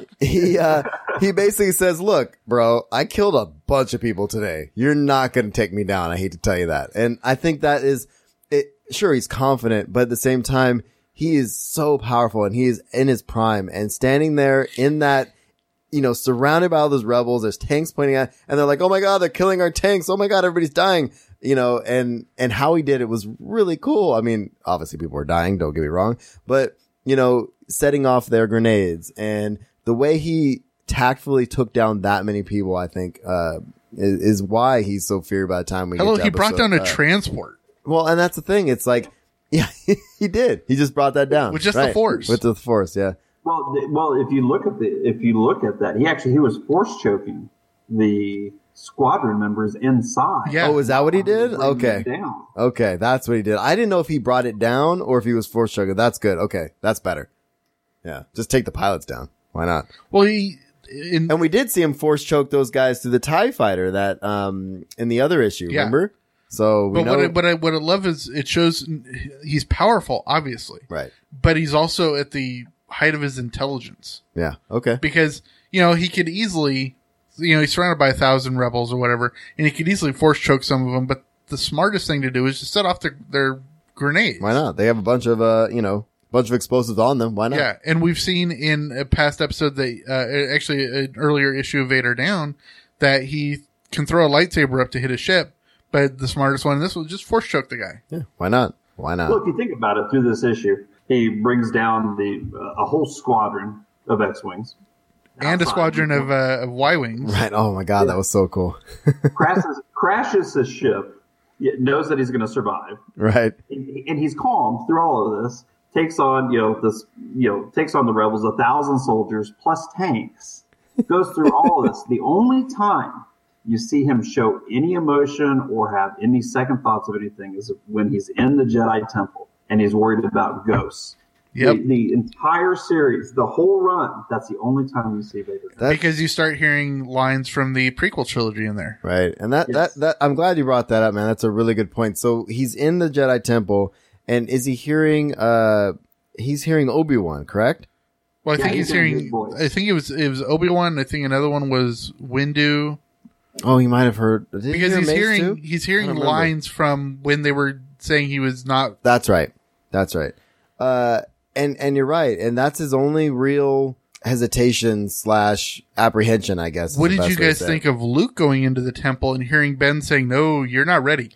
he uh, he basically says, "Look, bro, I killed a bunch of people today. You're not going to take me down. I hate to tell you that." And I think that is it. Sure, he's confident, but at the same time, he is so powerful, and he is in his prime. And standing there in that, you know, surrounded by all those rebels, there's tanks pointing at, and they're like, "Oh my god, they're killing our tanks! Oh my god, everybody's dying!" You know, and, and how he did it was really cool. I mean, obviously people were dying, don't get me wrong, but, you know, setting off their grenades and the way he tactfully took down that many people, I think, uh, is, is why he's so feared by the time we Hello, get to he brought episode, down a uh, transport. Well, and that's the thing. It's like, yeah, he did. He just brought that down. With just the Force. With the Force, yeah. Well, th- well, if you look at the, if you look at that, he actually he was force choking the squadron members inside. Yeah. Oh, is that what he did? Bringing Okay. it down. Okay, that's what he did. I didn't know if he brought it down or if he was force choking. That's good. Okay, that's better. Yeah, just take the pilots down. Why not? Well, he in, And we did see him force choke those guys through the TIE fighter that um in the other issue, Yeah. remember? So we but know what I, what I what I love is it shows he's powerful, obviously, right. but he's also at the height of his intelligence Yeah. Okay. because you know he could easily, you know, he's surrounded by a thousand rebels or whatever, and he could easily force choke some of them. But the smartest thing to do is to set off their their grenades. Why not? They have a bunch of uh, you know, bunch of explosives on them. Why not? Yeah, and we've seen in a past episode that uh, actually an earlier issue of Vader Down that he can throw a lightsaber up to hit a ship, but the smartest one in this was just force choke the guy. Yeah. Why not? Why not? Well, if you think about it, through this issue, he brings down the uh, a whole squadron of X-wings And a outside. squadron of uh, of Y-wings. Right. Oh my God, that was so cool. crashes crashes his ship, yet knows that he's going to survive, Right. and, and he's calm through all of this. Takes on you know this you know takes on the rebels, a thousand soldiers plus tanks. Goes through all of this. The only time you see him show any emotion or have any second thoughts of anything is when he's in the Jedi Temple and he's worried about ghosts. Yep. The, the entire series, the whole run, that's the only time you see Vader. That- Because you start hearing lines from the prequel trilogy in there. Right. And that, Yes. that, that, I'm glad you brought that up, man. That's a really good point. So he's in the Jedi Temple, and is he hearing, uh, he's hearing Obi-Wan, correct? Well, I Yeah, think he's he's hearing hearing. his voice. I think it was it was Obi-Wan. I think another one was Windu. Oh, he might have heard. Did he Because hear he's Mace hearing too? he's I hearing don't remember. lines from when they were saying he was not. That's right. That's right. Uh, and, and you're right. And that's his only real hesitation slash apprehension, I guess. is What the did best you way to guys say it. think of Luke going into the temple and hearing Ben saying, "No, you're not ready"?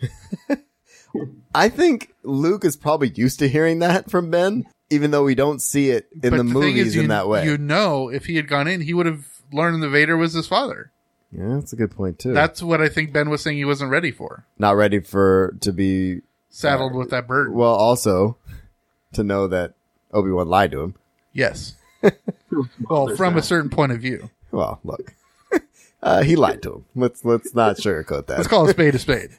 I think Luke is probably used to hearing that from Ben, even though we don't see it in But the, thing movies is, you, in that way. You know, if he had gone in, he would have learned that Vader was his father. Yeah, that's a good point too. That's what I think Ben was saying he wasn't ready for. Not ready for, to be, Saddled with that bird. well, also to know that Obi-Wan lied to him. Yes. Well, from a certain point of view. Well, look, uh, he lied to him. Let's, let's not sugarcoat that. Let's call a spade a spade.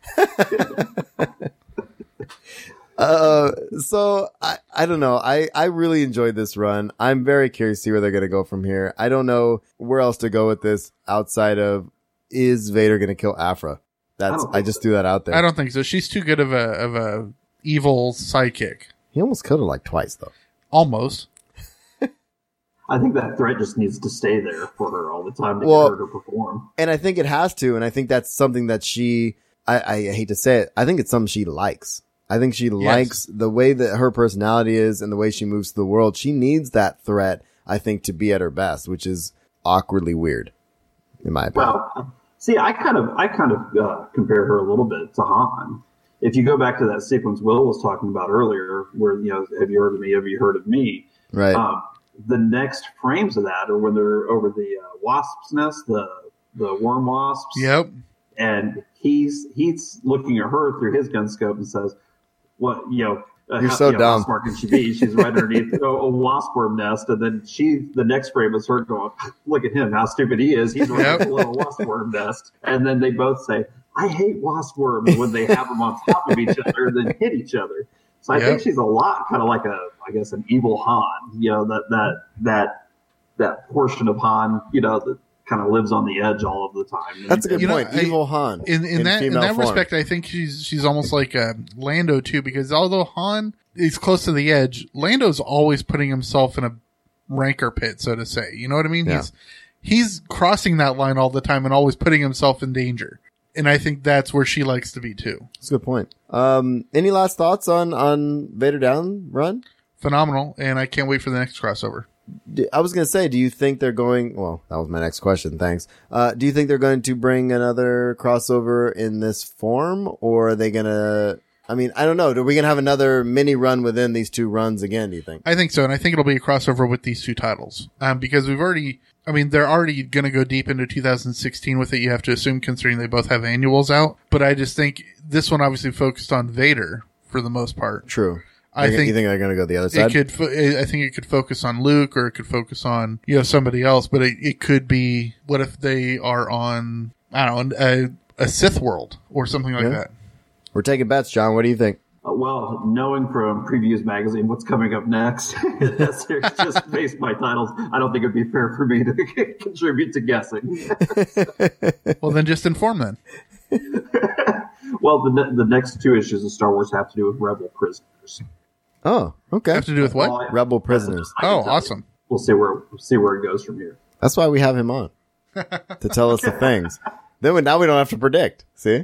Uh, so I, I don't know. I, I really enjoyed this run. I'm very curious to see where they're going to go from here. I don't know where else to go with this outside of, is Vader going to kill Afra? That's, I don't I think just threw that out there. I don't think so. She's too good of a of a evil sidekick. He almost killed her like twice though. Almost. I think that threat just needs to stay there for her all the time to Well- get her to perform. And I think it has to. And I think that's something that she, I, I hate to say it. I think it's something she likes. I think she likes the way that her personality is and the way she moves through the world. She needs that threat, I think, to be at her best, which is awkwardly weird, in my opinion. Well, see, I kind of, I kind of uh, compare her a little bit to Han. If you go back to that sequence Will was talking about earlier, where you know, have you heard of me? Have you heard of me? Right. Um, the next frames of that are when they're over the uh, wasp's nest, the the worm wasps. Yep. And he's he's looking at her through his gun scope and says, "What you know? Uh, You're how, so you know, how dumb." smart can she be? She's right underneath a, a wasp worm nest." And then she, the next frame is her going, "Look at him, how stupid he is. He's right Yep. in a little wasp worm nest." And then they both say, "I hate wasp worms," when they have them on top of each other and then hit each other. So I Yep. think she's a lot kind of like a, I guess, an evil Han. You know, that that that that portion of Han, you know, that kind of lives on the edge all of the time. That's a good You know, point. I- Evil Han. In, in, that in female that form. respect, I think she's she's almost like uh, Lando too, because although Han is close to the edge, Lando's always putting himself in a rancor pit, so to say. You know what I mean? Yeah. He's he's crossing that line all the time and always putting himself in danger. And I think that's where she likes to be too. That's a good point. Um, any last thoughts on, on Vader Down run? Phenomenal, and I can't wait for the next crossover. D- I was going to say, do you think they're going, well, that was my next question. Thanks. Uh, do you think they're going to bring another crossover in this form, or are they going to, I mean, I don't know. Are we going to have another mini run within these two runs again, do you think? I think so, and I think it'll be a crossover with these two titles. Um, because we've already, I mean, they're already going to go deep into two thousand sixteen with it, you have to assume, considering they both have annuals out. But I just think this one obviously focused on Vader for the most part. True. I you, think you think they're going to go the other it side? could, fo- I think it could focus on Luke, or it could focus on, you know, somebody else, but it, it could be, what if they are on, I don't know, a, a Sith world or something like Yeah. that. We're taking bets, John. What do you think? Uh, well, knowing from Previews Magazine what's coming up next, that's just based my titles. I don't think it'd be fair for me to contribute to guessing. Well, then just inform them. Well, the ne- the next two issues of Star Wars have to do with rebel prisoners. Oh, okay. Have to do with what? Well, I- Rebel prisoners. I can Oh, tell you. awesome. We'll see where we'll see where it goes from here. That's why we have him on. To tell us the things. Then we, now we don't have to predict. See?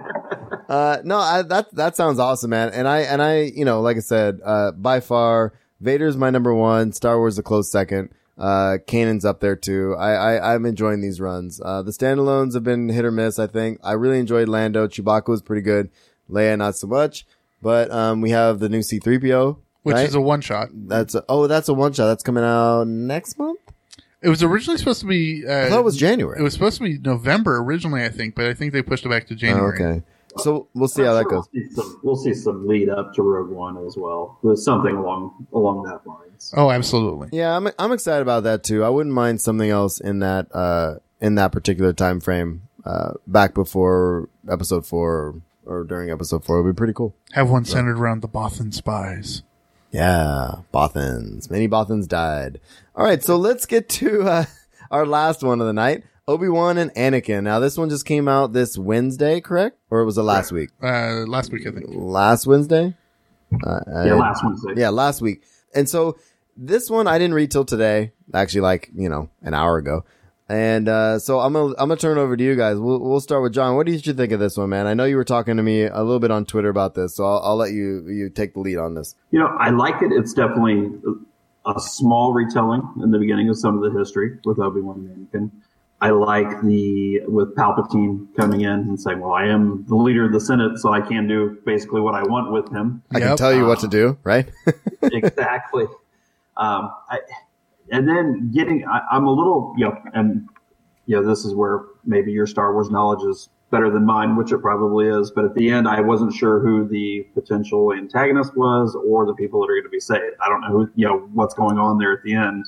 Uh, no, I, that, that sounds awesome, man. And I, and I, you know, like I said, uh, by far, Vader's my number one. Star Wars a close second. Uh, Kanan's up there too. I, I, I'm enjoying these runs. Uh, the standalones have been hit or miss, I think. I really enjoyed Lando. Chewbacca was pretty good. Leia, not so much. But, um, we have the new C three P O. Which right? is a one shot. That's a, oh, that's a one shot. That's coming out next month? It was originally supposed to be. Uh, I thought it was January. It was supposed to be November originally, I think, but I think they pushed it back to Oh, January. okay. So we'll see how that goes. We'll see, some, we'll see some lead up to Rogue One as well. There's something along along that lines. Oh, absolutely. Yeah, I'm I'm excited about that too. I wouldn't mind something else in that uh in that particular time frame uh back before episode four or, or during episode four would be pretty cool. Have one centered around the Bothan spies. Yeah, Bothans. Many Bothans died. All right, so let's get to uh, our last one of the night. Obi-Wan and Anakin. Now, this one just came out this Wednesday, correct? Or was it last week? Uh, last week, I think. Last Wednesday? Uh, Yeah, I- last Wednesday. Yeah, last week. And so this one I didn't read till today, actually like, you know, an hour ago. And uh so I'm gonna I'm gonna turn it over to you guys. We'll we'll start with John. What did you think of this one, man? I know you were talking to me a little bit on Twitter about this, so I'll, I'll let you you take the lead on this. You know, I like it. It's definitely a small retelling in the beginning of some of the history with Obi-Wan and Anakin. I like the, with Palpatine coming in and saying, well, I am the leader of the Senate, so I can do basically what I want with him. I can Yep. tell you what to do, right? Exactly. Um, I, and then getting, I, I'm a little, you know, and, you know, this is where maybe your Star Wars knowledge is better than mine, which it probably is. But at the end, I wasn't sure who the potential antagonist was or the people that are going to be saved. I don't know who, you know, what's going on there at the end.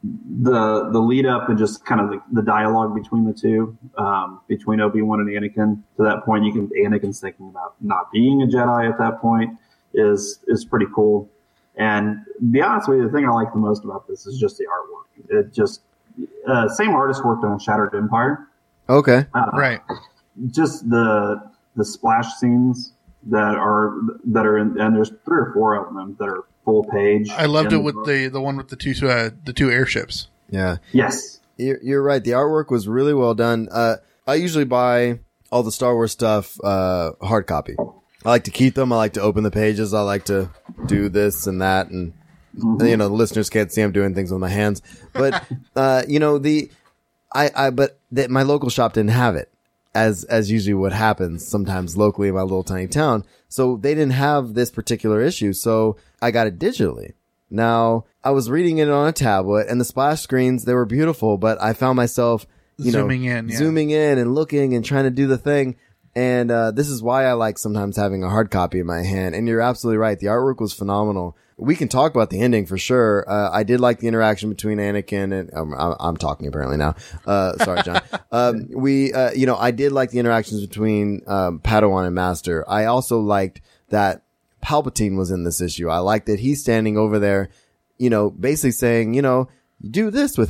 The the lead up and just kind of the, the dialogue between the two, um, between Obi-Wan and Anakin. To that point, you can Anakin's thinking about not being a Jedi at that point is is pretty cool. And to be honest with you, the thing I like the most about this is just the artwork. It just uh, same artist worked on Shattered Empire. Okay. Uh, Right. Just the the splash scenes that are that are in, and there's three or four of them that are full page. I loved in it with book. the, the one with the two uh, the two airships. Yeah. Yes. You're, you're right. The artwork was really well done. Uh, I usually buy all the Star Wars stuff, uh, hard copy. I like to keep them. I like to open the pages. I like to do this and that. And, Mm-hmm. you know, the listeners can't see I'm doing things with my hands, but, uh, you know, the, I, I, but that my local shop didn't have it as, as usually what happens sometimes locally in my little tiny town. So they didn't have this particular issue. So I got it digitally. Now, I was reading it on a tablet and the splash screens, they were beautiful, but I found myself, you Zooming know, in, yeah. zooming in and looking and trying to do the thing. And, uh, this is why I like sometimes having a hard copy in my hand. And you're absolutely right. The artwork was phenomenal. We can talk about the ending for sure. Uh, I did like the interaction between Anakin and, um, I'm, I'm talking apparently now. Uh, sorry, John. um, we, uh, you know, I did like the interactions between, um, Padawan and Master. I also liked that Palpatine was in this issue. I like that he's standing over there, you know, basically saying, you know, do this with him.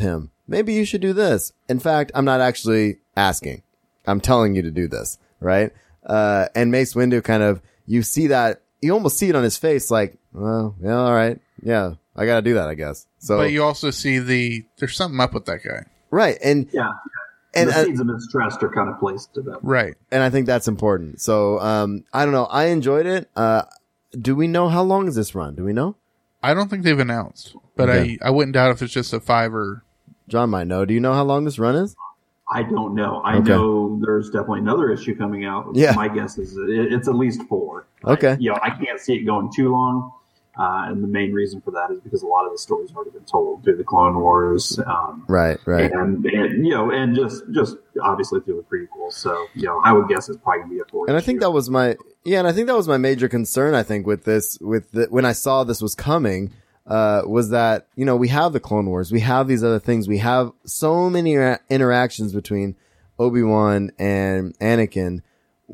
maybe you should do this. In fact, I'm not actually asking. I'm telling you to do this, right? Uh, and Mace Windu kind of, you see that, you almost see it on his face like, well, yeah, all right. Yeah, I got to do that, I guess. So, But you also see the, there's something up with that guy. right. And, Yeah. and, the uh, seeds of mistrust are kind of placed to them. Right. and I think that's important. So, um, I don't know. I enjoyed it. Uh, do we know how long is this run? Do we know? I don't think they've announced, but Okay. I, I wouldn't doubt if it's just a five or. John might know. Do you know how long this run is? I don't know. I Okay. know there's definitely another issue coming out. Yeah. My guess is it, it's at least four. Okay. I, you know, I can't see it going too long. Uh, and the main reason for that is because a lot of the stories have already been told through the Clone Wars. Um, Right, right. And, and, you know, and just, just obviously through the prequels. So, you know, I would guess it's probably going to be a four. And I think that was my, yeah, and I think that was my major concern, I think, with this, with the, when I saw this was coming, uh, was that, you know, we have the Clone Wars, we have these other things, we have so many ra- interactions between Obi-Wan and Anakin.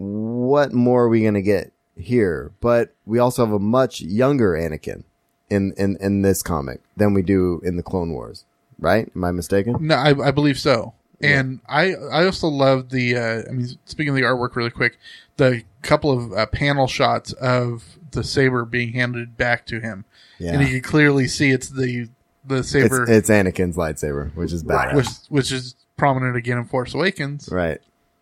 What more are we going to get here? But we also have a much younger Anakin in, in, in this comic than we do in the Clone Wars, right? Am I mistaken? No, I, I believe so. And I, I also love the, uh, I mean, speaking of the artwork really quick, the couple of uh, panel shots of the saber being handed back to him. Yeah. And you can clearly see it's the, the saber, It's, it's Anakin's lightsaber, which is badass. which, which is prominent again in Force Awakens. Right.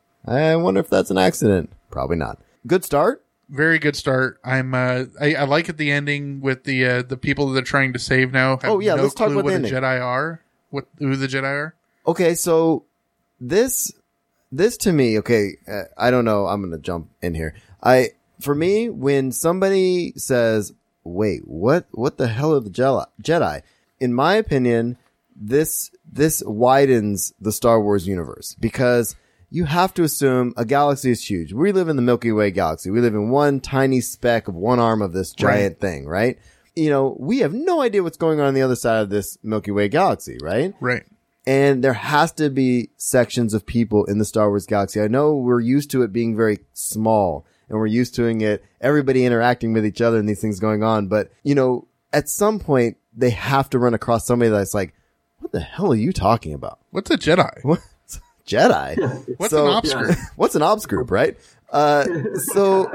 I wonder if that's an accident. Probably not. Good start. Very good start. I'm, uh, I, I like it, the ending with the, uh, the people that they're trying to save now. Have Oh, yeah, no let's talk clue about what the a ending. Jedi are, what, who the Jedi are. Okay, so this, this to me, okay, uh, I don't know. I'm going to jump in here. I, for me, when somebody says, wait, what, what the hell are the Jedi? Jedi? In my opinion, this, this widens the Star Wars universe because you have to assume a galaxy is huge. We live in the Milky Way galaxy. We live in one tiny speck of one arm of this giant Right. thing, right? You know, we have no idea what's going on on the other side of this Milky Way galaxy, right? Right. And there has to be sections of people in the Star Wars galaxy. I know we're used to it being very small and we're used to it, everybody interacting with each other and these things going on. But, you know, at some point they have to run across somebody that's like, what the hell are you talking about? What's a Jedi? What? Jedi? What's So- an ops group? What's an ops group, right? Uh, so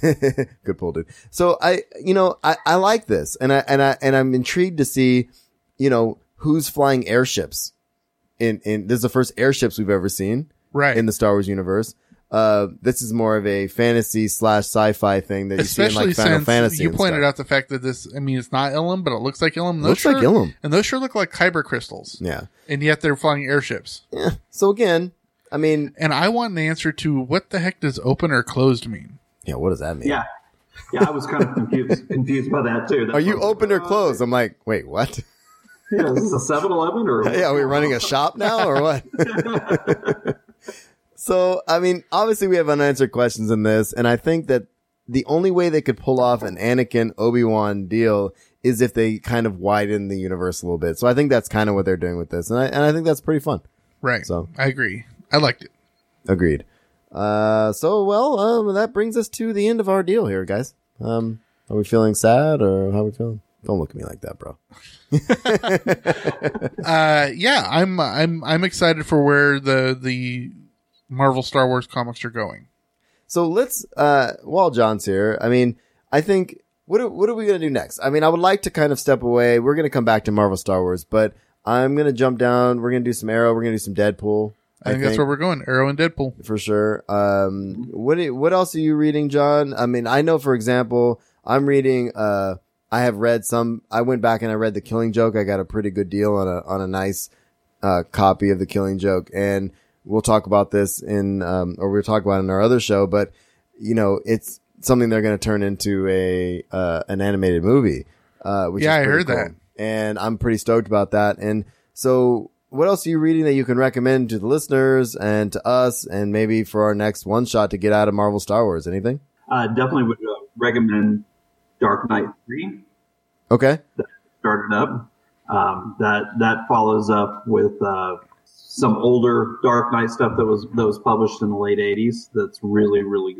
good pull, dude. So I, you know, I, I like this and I, and I, and I'm intrigued to see, you know, who's flying airships in, in, this is the first airships we've ever seen Right. in the Star Wars universe. Uh, this is more of a fantasy slash sci-fi thing that you see in Especially like Final since Fantasy. you and pointed stuff. out the fact that this, I mean, it's not Ilum, but it looks like Ilum. Those Looks like sure, Ilum. And those sure look like kyber crystals. Yeah. And yet they're flying airships. Yeah. So again, I mean, And I want an answer to what the heck does open or closed mean? yeah, what does that mean? Yeah. Yeah, I was kind of confused confused by that too. That's Are you what- open or closed? I'm like, wait, what? Yeah, is this a seven eleven or? Yeah, are we running a shop now or what? So, I mean, obviously we have unanswered questions in this, and I think that the only way they could pull off an Anakin Obi-Wan deal is if they kind of widen the universe a little bit. So I think that's kind of what they're doing with this, and I and I think that's pretty fun. Right. So- I agree. I liked it. Agreed. Uh, so well, um, that brings us to the end of our deal here, guys. Um, are we feeling sad or how are we feeling? Don't look at me like that, bro. Uh, yeah, I'm, I'm, I'm excited for where the, the Marvel Star Wars comics are going. So let's, uh, while John's here, I mean, I think, what are, what are we going to do next? I mean, I would like to kind of step away. We're going to come back to Marvel Star Wars, but I'm going to jump down. We're going to do some Arrow. We're going to do some Deadpool. I think, that's where we're going. Arrow and Deadpool. for sure. Um, what, do- what else are you reading, John? I mean, I know, for example, I'm reading, uh, I have read some, I went back and I read The Killing Joke. I got a pretty good deal on a, on a nice, uh, copy of The Killing Joke. And we'll talk about this in, um, or we'll talk about it in our other show, but you know, it's something they're going to turn into a, uh, an animated movie, uh, which Yeah, is I pretty heard cool. that. And I'm pretty stoked about that. And so what else are you reading that you can recommend to the listeners and to us and maybe for our next one shot to get out of Marvel Star Wars? Anything? Uh, definitely would uh, recommend Dark Knight three. Okay. That started up. Um, that that follows up with uh, some older Dark Knight stuff that was that was published in the late eighties. That's really really good.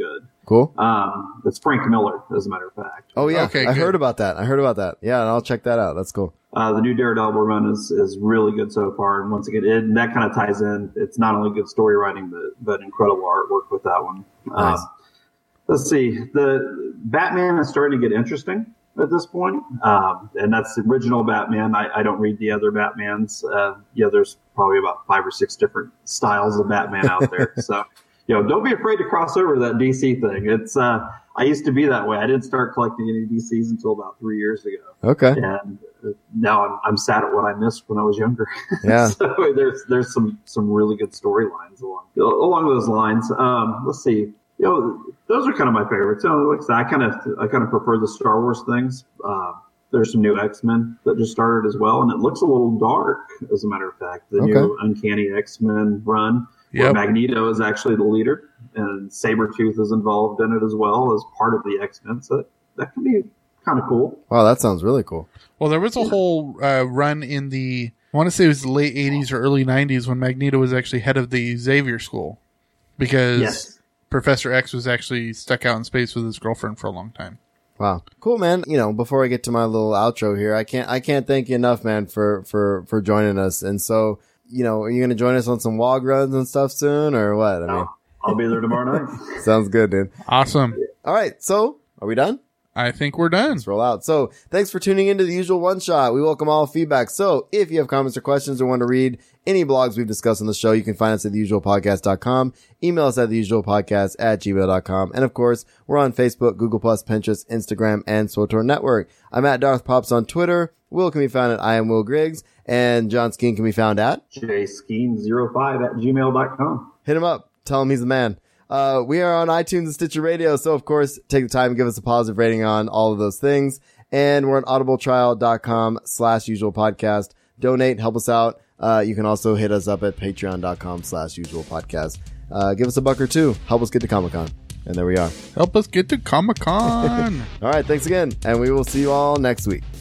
Cool. Um, it's Frank Miller, as a matter of fact. Oh yeah, Okay, I good. heard about that. I heard about that. Yeah, and I'll check that out. That's cool. Uh, the new Daredevil run is, is really good so far, and once again, it, and that kind of ties in. It's not only good story writing, but but incredible artwork with that one. Nice. Um, let's see, the Batman is starting to get interesting at this point, um, and that's the original Batman. I, I don't read the other Batmans. Uh, yeah, there's probably about five or six different styles of Batman out there. So, you know, don't be afraid to cross over to that D C thing. It's uh, I used to be that way. I didn't start collecting any D Cs until about three years ago. Okay. And now I'm, I'm sad at what I missed when I was younger. Yeah. So there's there's some some really good storylines along along those lines. Um, let's see. You know, those are kind of my favorites. You know, like I said, I kind of I kind of prefer the Star Wars things. Uh, there's some new X-Men that just started as well, and it looks a little dark, as a matter of fact. The Okay. new Uncanny X-Men run, where Yep. Magneto is actually the leader, and Sabretooth is involved in it as well as part of the X-Men. So that can be kind of cool. Wow, that sounds really cool. Well, there was a whole uh, run in the, I want to say it was the late eighties or early nineties when Magneto was actually head of the Xavier School because Yes. Professor X was actually stuck out in space with his girlfriend for a long time. Wow, cool, man. You know, before I get to my little outro here, I can't I can't thank you enough, man, for for for joining us. And so, you know, are you going to join us on some W O G runs and stuff soon, or what? I mean, I'll, I'll be there tomorrow night. sounds good, dude. Awesome. All right, so are we done? I think we're done. Let's roll out. So thanks for tuning into the usual one shot. We welcome all feedback. So if you have comments or questions or want to read any blogs we've discussed on the show, you can find us at the usual podcast dot com. Email us at the usual podcast at gmail dot com. And of course, we're on Facebook, Google Plus, Pinterest, Instagram, and SWTOR Network. I'm at Darth Pops on Twitter. Will can be found at I am Will Griggs, and John Skeen can be found at jskeen zero five at gmail dot com. hit him up. Tell him he's the man. Uh, we are on iTunes and Stitcher Radio. So of course, take the time and give us a positive rating on all of those things. And we're on audibletrial dot com slash usual podcast. Donate, help us out. Uh, you can also hit us up at patreon dot com slash usual podcast. Uh, give us a buck or two. Help us get to Comic-Con. And there we are. Help us get to Comic-Con. All right. Thanks again. And we will see you all next week.